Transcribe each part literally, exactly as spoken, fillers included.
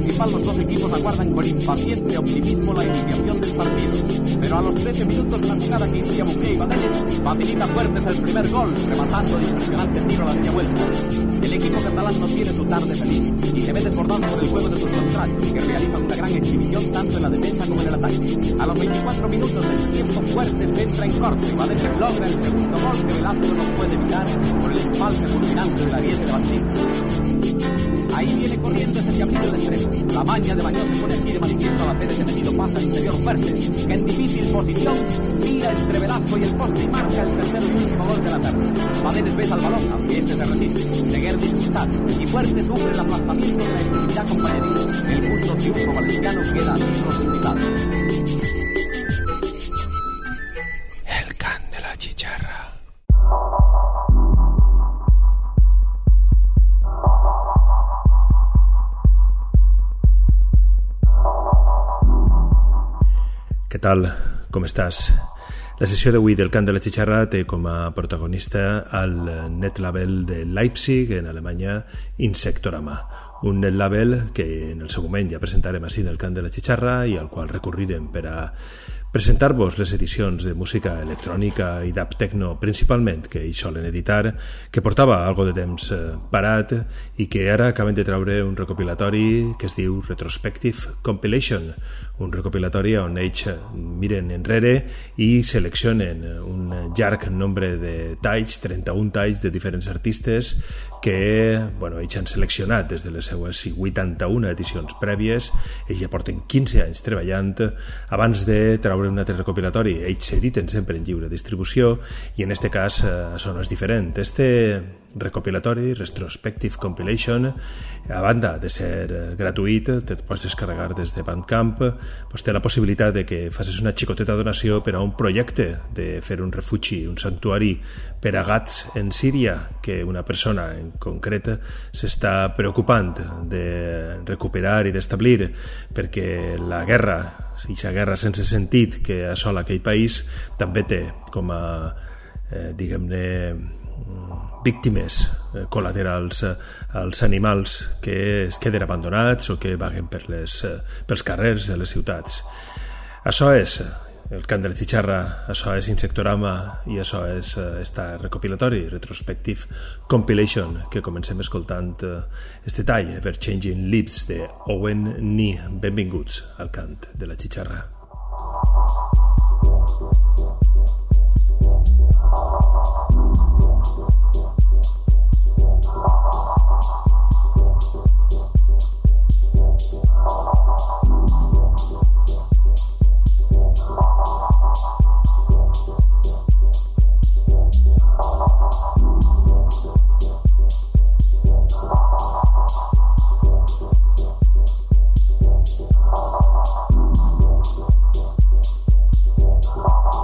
municipal, los dos equipos aguardan con impaciente optimismo la iniciación del partido. Pero a los trece minutos la jugada que inicia Buqué y Badenes facilita fuertes el primer gol, rematando el impresionante tiro a la media vuelta. El equipo catalán no tiene su tarde feliz y se ve desbordado por el juego de sus contrarios, que realizan una gran exhibición tanto en la defensa como en el ataque. A los veinticuatro minutos del tiempo fuerte se entra en corto y Badenes logra el segundo gol que Velasco no puede evitar por el empalme fulminante del ariete de Bastida. Ahí viene corriendo ese diablillo de extremo. La maña de Baños se pone aquí de manifiesto al hacer ese metido pase al interior fuerte, que en difícil posición mira entre Velasco y el poste y marca el tercer y último gol de la tarde. Badenes besa al balón, aunque este se resiste. Seguer dificultad y fuerte sufre el aplastamiento de la extremidad compañeril. El justo triunfo valenciano queda así profundizado. El can de la chicharra. Què tal? Com estàs? La sessió d'avui del Cant de la Xixarra té com a protagonista el net label de Leipzig, en Alemanya, Insectorama. Un net label que en el seu moment ja presentarem així en el Cant de la Xixarra i al qual recurrirem per a presentar-vos les edicions de música electrònica i d'app techno principalment que ells solen editar, que portava algo de temps parat i que ara acaben de treure un recopilatori que es diu Retrospective Compilation, un recopilatori on ells miren enrere i seleccionen un llarg nombre de talls, trenta-un talls de diferents artistes que bueno, ells han seleccionat des de les seues vuitanta-una edicions prèvies. Ells ja porten quinze anys treballant abans de treure un altre recopilatori. Ells s'editen sempre en lliure distribució i en este cas eh, això no és diferent. Este recopilatori, Retrospective Compilation, a banda de ser eh, gratuït, te pots descarregar des de Bandcamp, pues té la possibilitat de que facis una xicoteta donació per a un projecte de fer un refugi, un santuari per a gats en Síria, que una persona en concret s'està preocupant de recuperar i d'establir, perquè la guerra, aquesta guerra sense sentit que assola aquell país, també té com a, eh, diguem-ne, víctimes eh, col·laterals eh, als animals que es queden abandonats o que vaguen per les, eh, pels carrers de les ciutats. Això és el Cant de la Xixarra, això és Insectorama i això és eh, esta recopilatori, Retrospective Compilation, que comencem escoltant eh, este tall, Ever Changing Lips, de Owen Nee. Benvinguts al Cant de la Xixarra. Oh,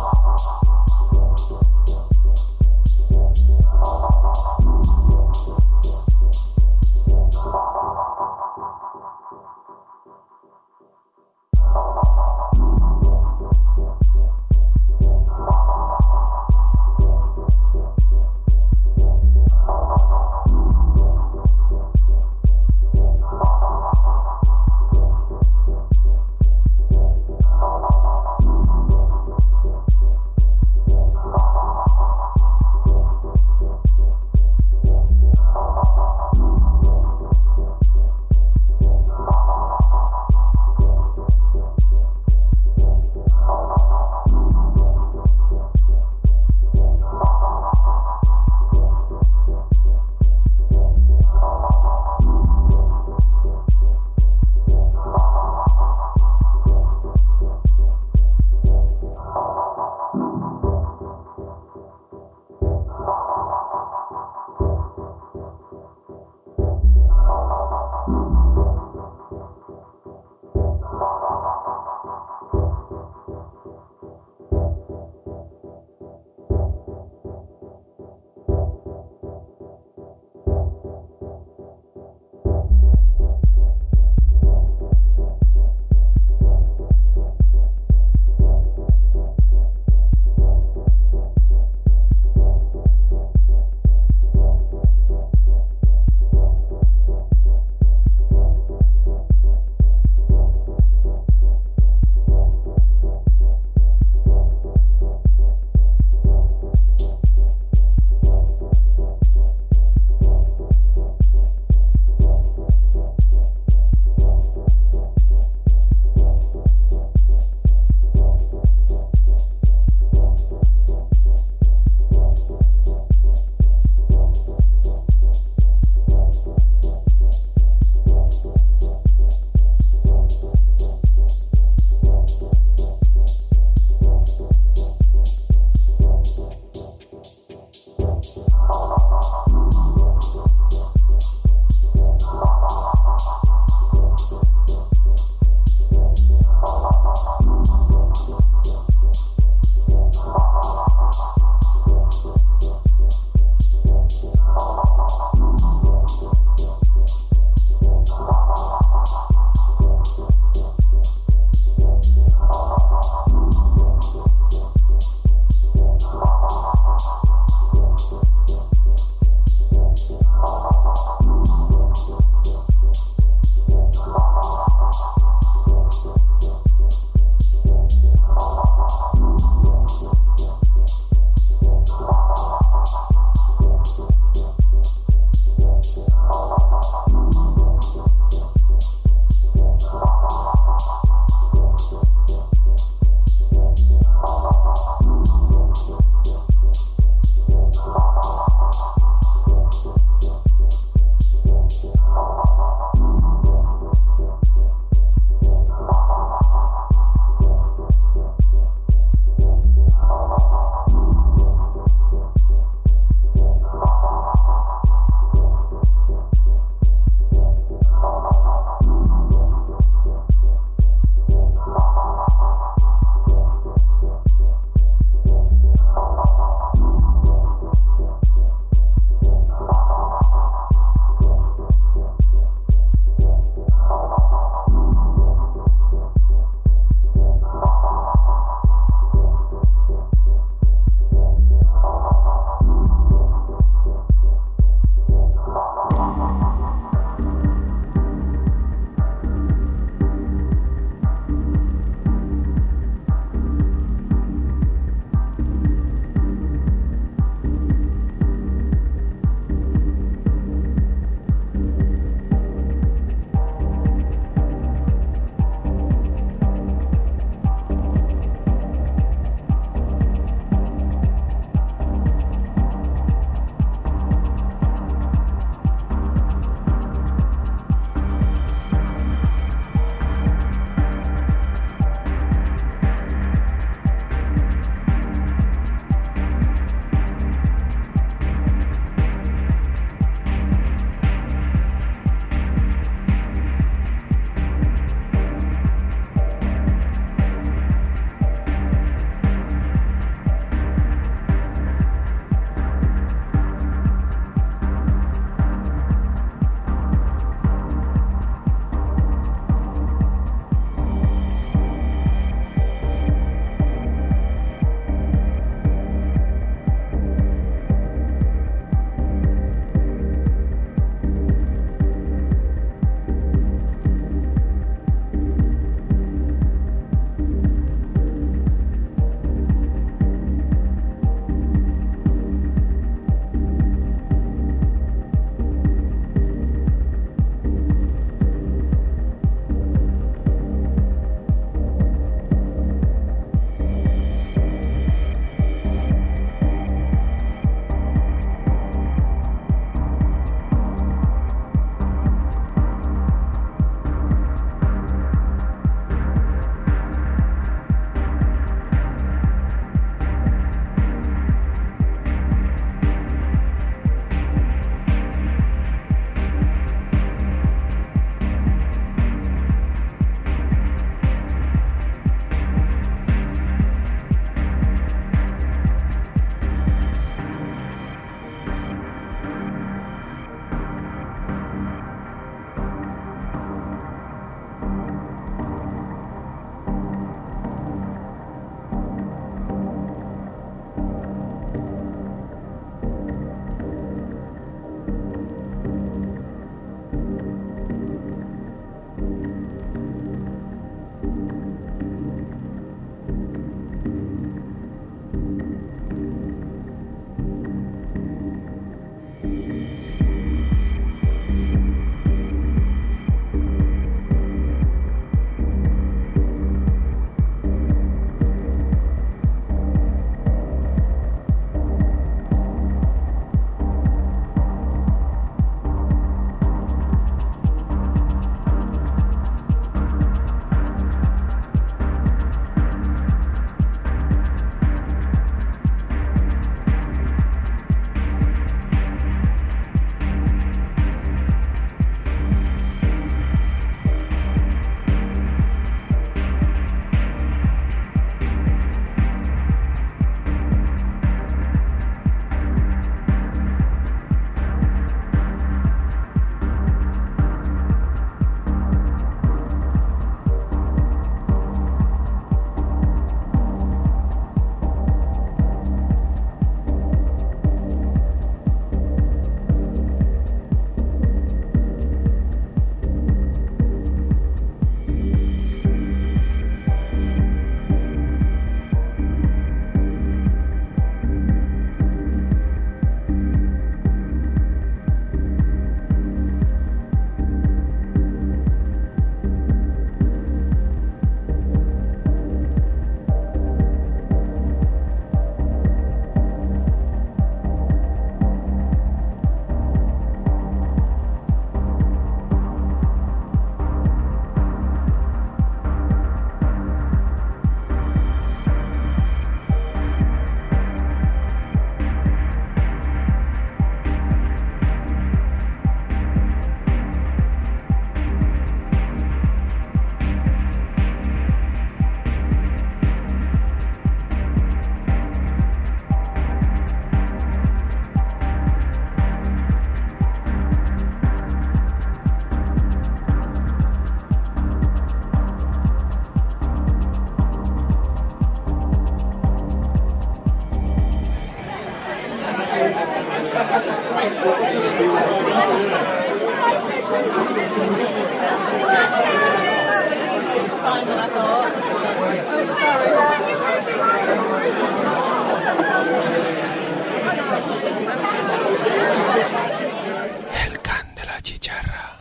El can de la chicharra.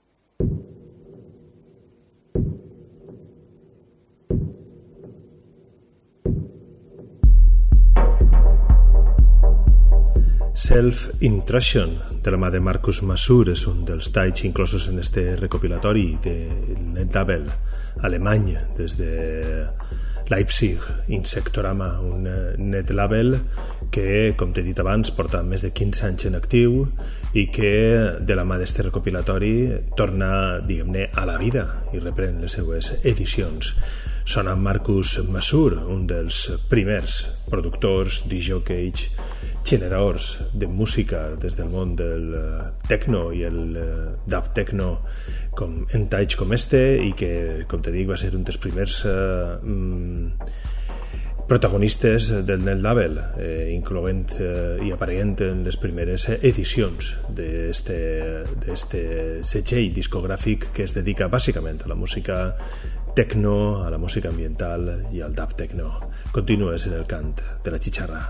Self-Intrusion, de la mà de Marcus Masur, és un dels talls inclosos en este recopilatori del net label alemany des de Leipzig, Insectorama, un net label que, com t'he dit abans, porta més de quinze anys en actiu i que, de la mà d'este recopilatori, torna, diguem-ne, a la vida i reprèn les seues edicions. Sona Marcus Masur, un dels primers productors, discjockeys, generadors de música des del món del techno i el dub techno com, en talls com este, i que, com te dic, va ser un dels primers uh, mm, protagonistes del net label, eh, incloent eh, i apareent en les primeres edicions d'este segell discogràfic que es dedica bàsicament a la música techno, a la música ambiental i al dub techno. Continues en el cant de la chicharra.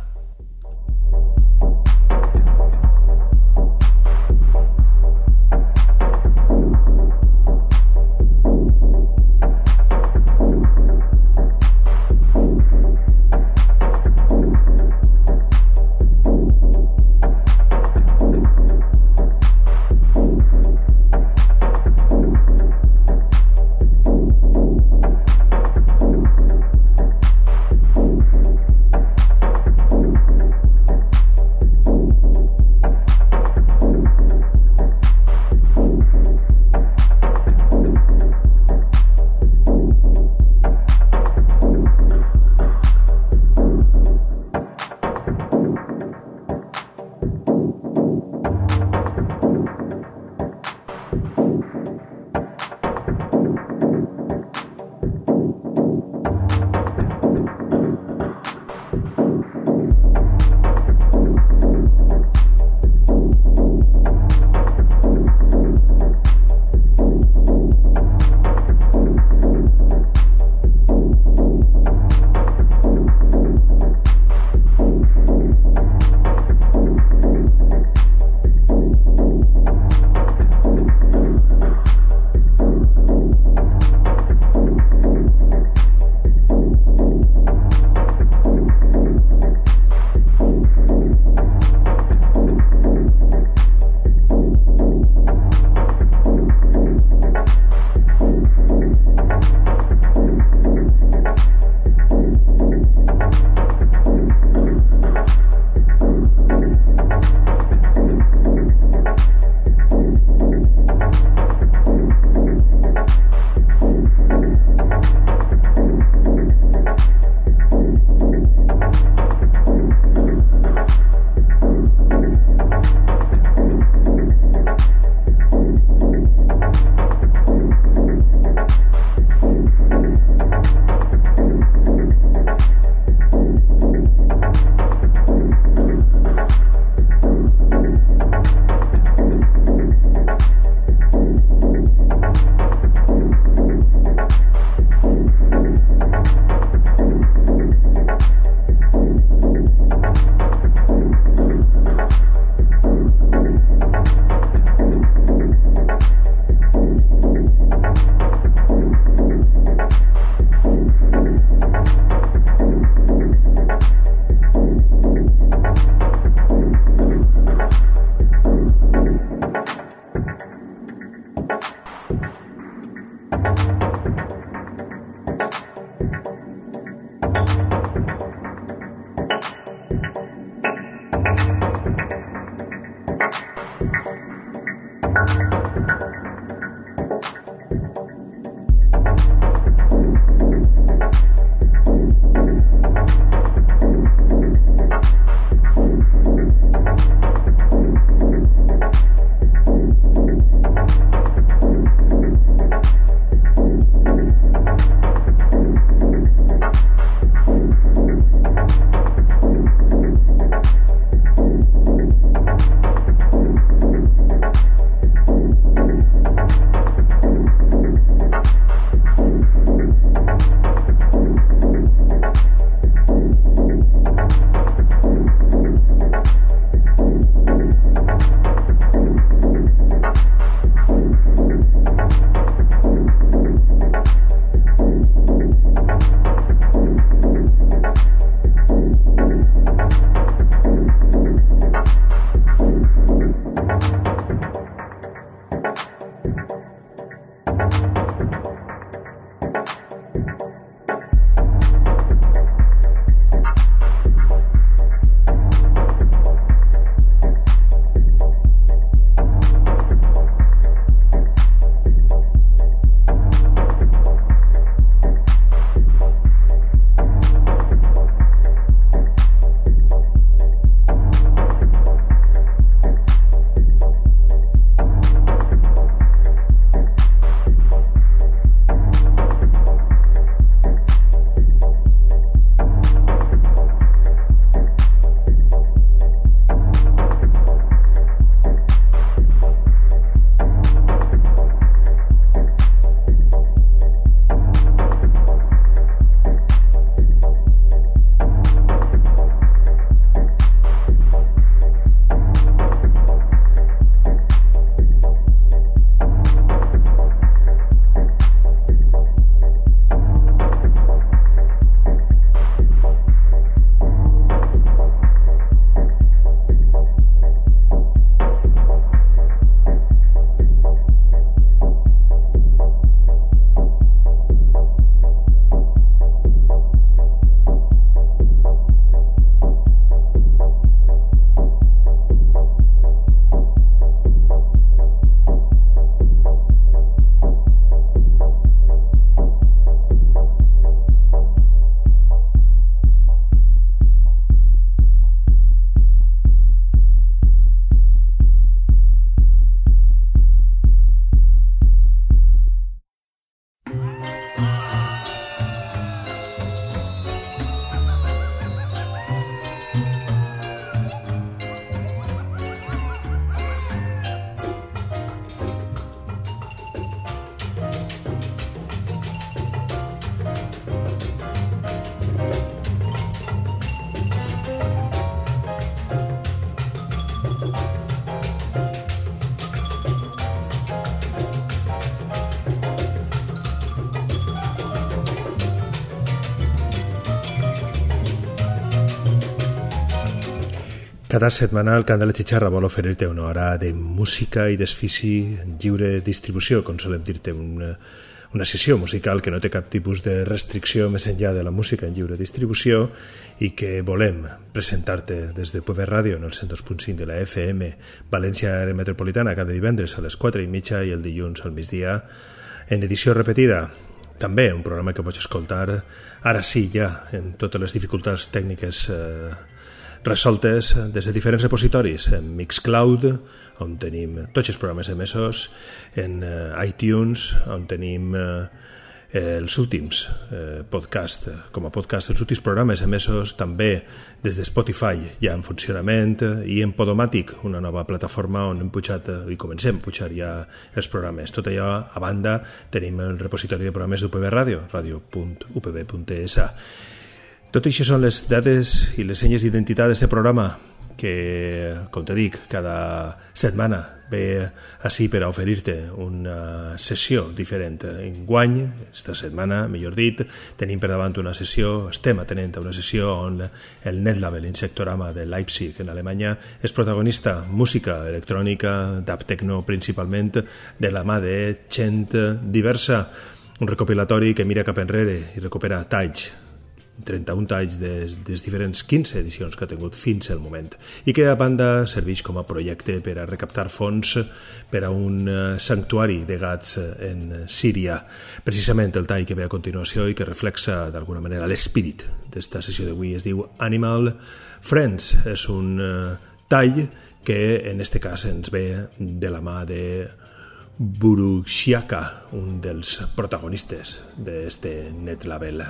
Cada setmana el Cant de la Xixarra vol oferir-te una hora de música i desfici en lliure distribució, com solem dir-te, una, una sessió musical que no té cap tipus de restricció més enllà de la música en lliure distribució i que volem presentar-te des de U P B Ràdio en el cent dos punt cinc de la F M València Àrea Metropolitana cada divendres a les quatre i mitja i el dilluns al migdia en edició repetida. També un programa que pots escoltar ara sí ja en totes les dificultats tècniques eh, resoltes des de diferents repositoris, en Mixcloud, on tenim tots els programes emesos, en iTunes, on tenim els últims eh, podcast, com a podcast, els últims programes emesos, també des de Spotify ja en funcionament, i en Podomatic, una nova plataforma on hem pujat i comencem a pujar ja els programes. Tot allò, a banda, tenim el repositori de programes d'U P B Ràdio, radio punt u p b punt e s. Tot això són les dades i les senyes d'identitat d'aquest programa que, com te dic, cada setmana ve així per a oferir-te una sessió diferent. Enguany, esta setmana, millor dit, tenim per davant una sessió, estem atenent a una sessió on el NetLabel Insectorama de Leipzig, en Alemanya, és protagonista, música electrònica, dub techno principalment, de la mà de gent diversa, un recopilatori que mira cap enrere i recupera talls, trenta-un talls de les diferents quinze edicions que ha tingut fins al moment i que a banda serveix com a projecte per a recaptar fons per a un sanctuari de gats en Síria. Precisament el tall que ve a continuació i que reflexa d'alguna manera l'espírit d'esta sessió d'avui es diu Animal Friends. És un tall que en este cas ens ve de la mà de Burushiaka, un dels protagonistes d'este NetLabel.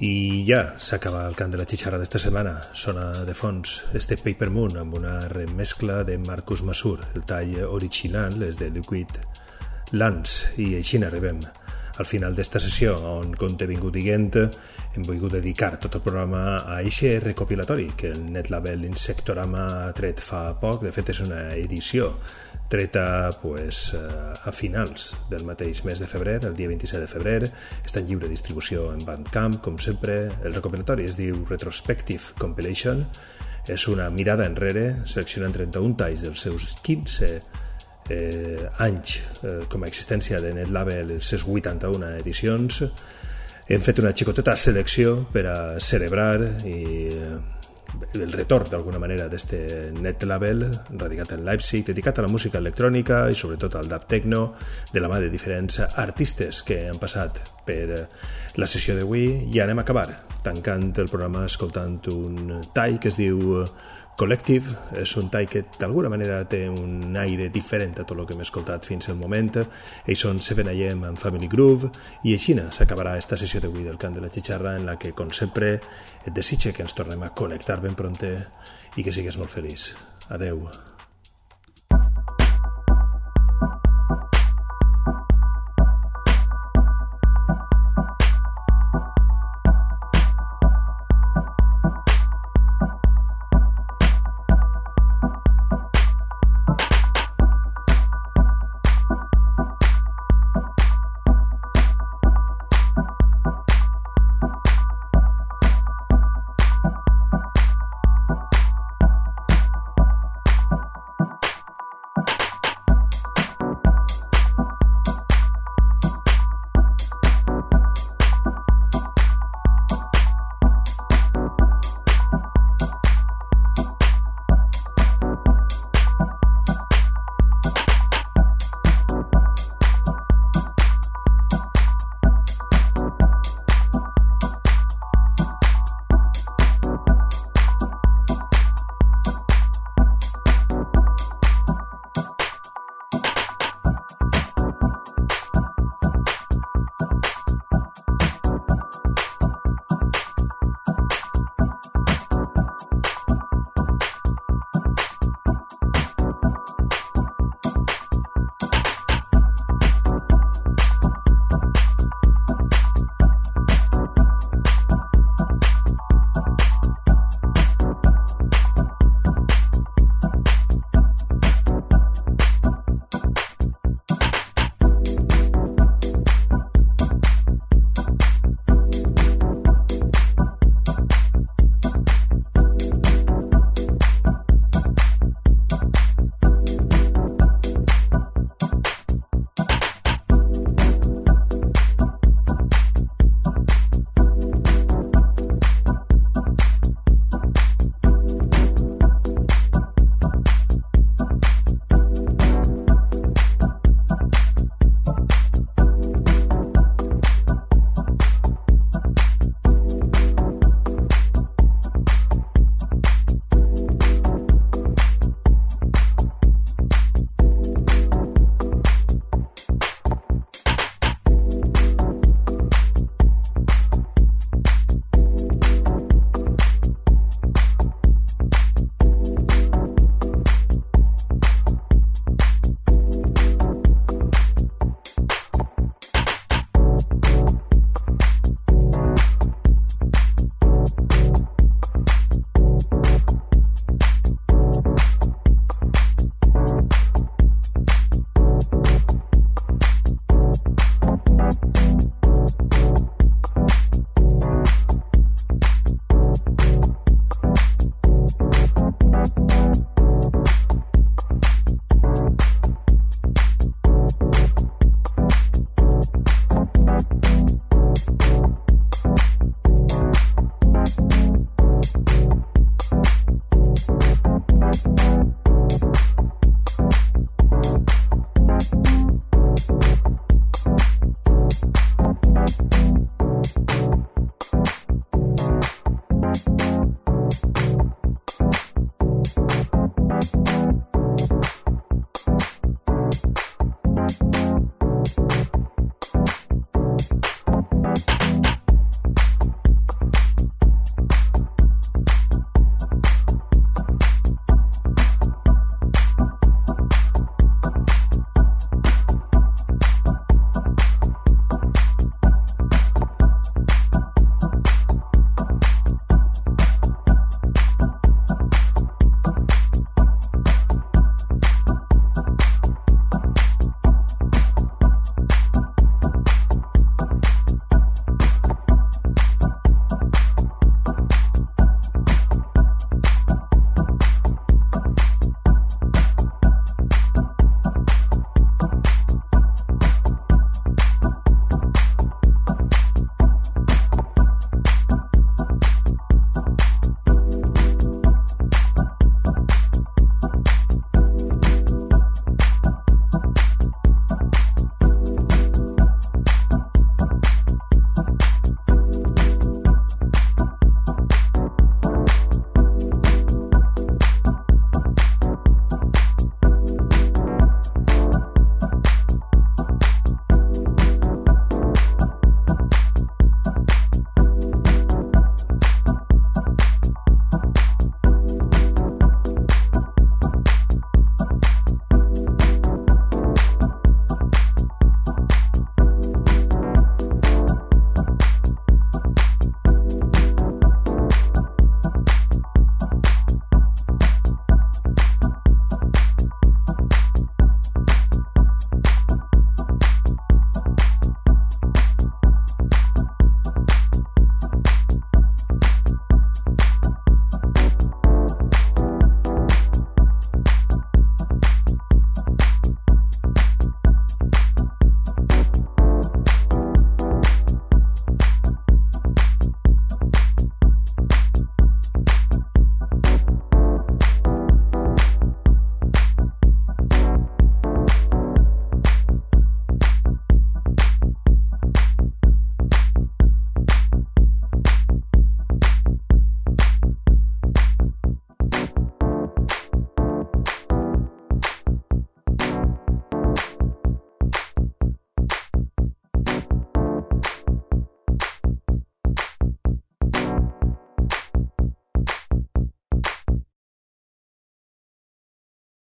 I ja s'acaba el cant de la xixarra d'esta setmana. Sona de fons este Paper Moon amb una remescla de Marcus Masur. El tall original és de Liquid Lance i així n'arribem al final d'esta sessió on, com t'he vingut dient, hem volgut dedicar tot el programa a eixe recopilatori que el Netlabel Insectorama ha tret fa poc. De fet, és una edició treta pues, a finals del mateix mes de febrer, el dia vint-i-set de febrer. Està en lliure distribució en Bandcamp, com sempre. El recopilatori es diu Retrospective Compilation. És una mirada enrere, seleccionant trenta-un talls dels seus quinze eh, anys eh, com a existència de Netlabel, les seves vuitanta-una edicions. Hem fet una xicoteta selecció per a celebrar i eh, el retorn d'alguna manera d'este Netlabel radicat en Leipzig, dedicat a la música electrònica i sobretot al dub techno, de la mà de diferents artistes que han passat per la sessió d'avui. I anem a acabar tancant el programa escoltant un tall que es diu Collective. És un tall que d'alguna manera té un aire diferent a tot el que hem escoltat fins al moment. Ells són seven a m amb Family Groove i així s'acabarà esta sessió d'avui del cant de la xixarra, en la que, com sempre, et desitge que ens tornem a connectar ben prompte i que sigues molt feliç. Adeu.